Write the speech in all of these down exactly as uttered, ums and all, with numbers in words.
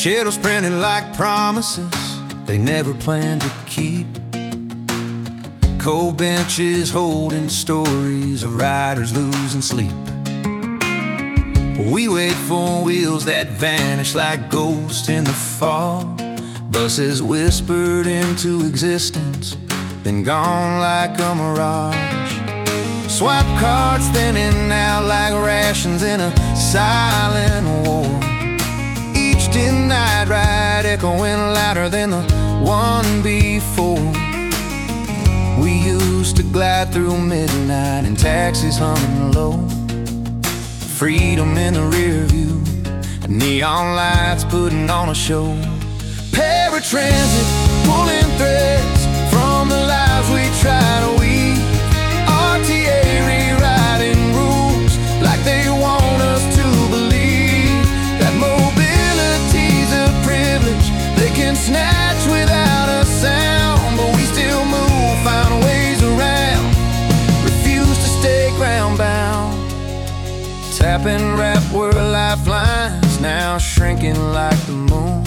Shadows printed like promises they never planned to keep. Cold benches holding stories of riders losing sleep. We wait for wheels that vanish like ghosts in the fall. Buses whispered into existence, then gone like a mirage. Swipe cards thinning out like rations in a silent war. Each denied ride echoing louder than the one before. We used to glide through midnight in taxis humming low. Freedom in the rear view, neon lights putting on a show. Paratransit pulling threads from the lives we try to weave. R T A rewriting rules like they want us to believe that mobility's a privilege they can snatch without a sound. But we still move, find ways around, refuse to stay ground bound. Tap and wrap were lifelines, now shrinking like the moon.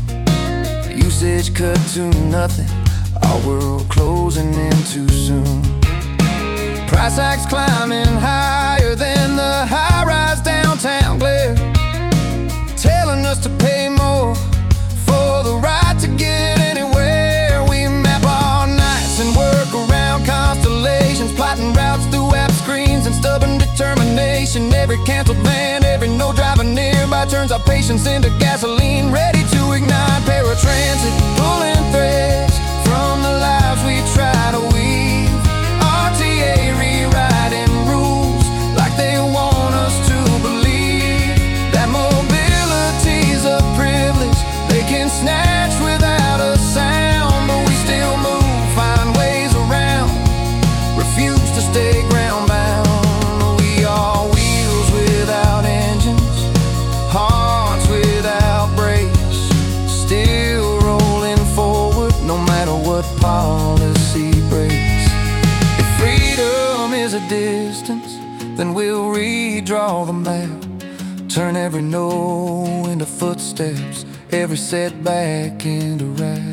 Usage cut to nothing, our world closing in too soon. Price hikes climbing higher than the high-rise downtown glare, telling us to pay more for the right to get anywhere. We map our nights and work around constellations, plotting routes through app screens and stubborn determination. Every canceled van, every no driver nearby turns our patience into gasoline, ready to ignite. Paratransit pulling threads from the lives we try to weave. R T A rewriting rules like they want us to believe that mobility's a privilege they can snatch without a sound. But we still move, find ways around, refuse to stay ground bound. We are wheels without engines, hearts without brakes, still rolling forward no matter what policy breaks. If freedom is a distance, then we'll redraw the map, turn every no into footsteps, every setback into rap.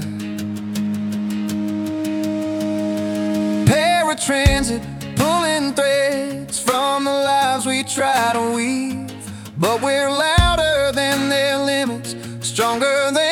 Paratransit pulling threads from the lives we try to weave, but we're louder than their limits, stronger than